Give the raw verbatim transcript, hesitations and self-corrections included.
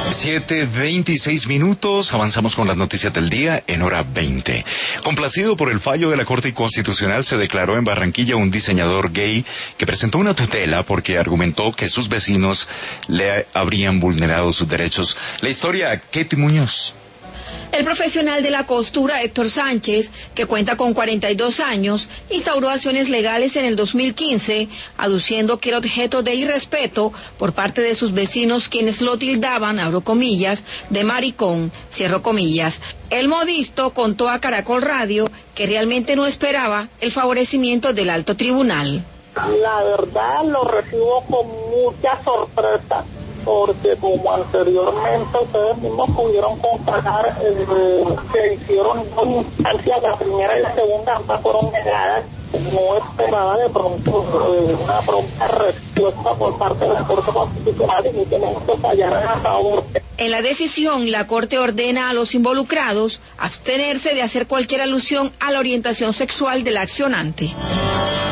siete veintiséis minutos, avanzamos con las noticias del día en hora veinte. Complacido por el fallo de la Corte Constitucional, se declaró en Barranquilla un diseñador gay que presentó una tutela porque argumentó que sus vecinos le habrían vulnerado sus derechos. La historia, Ketty Muñoz. El profesional de la costura, Héctor Sánchez, que cuenta con cuarenta y dos años, instauró acciones legales en el dos mil quince, aduciendo que era objeto de irrespeto por parte de sus vecinos, quienes lo tildaban, abro comillas, de maricón, cierro comillas. El modisto contó a Caracol Radio que realmente no esperaba el favorecimiento del alto tribunal. La verdad lo recibo con mucha sorpresa, porque como anteriormente ustedes mismos pudieron constatar, eh, se hicieron dos instancias, la primera y la segunda, ambas fueron negadas. No esperaba de pronto eh, una pronta respuesta por parte de la Corte Constitucional y mucho menos que fallaran a favor. En la decisión, la Corte ordena a los involucrados abstenerse de hacer cualquier alusión a la orientación sexual del accionante.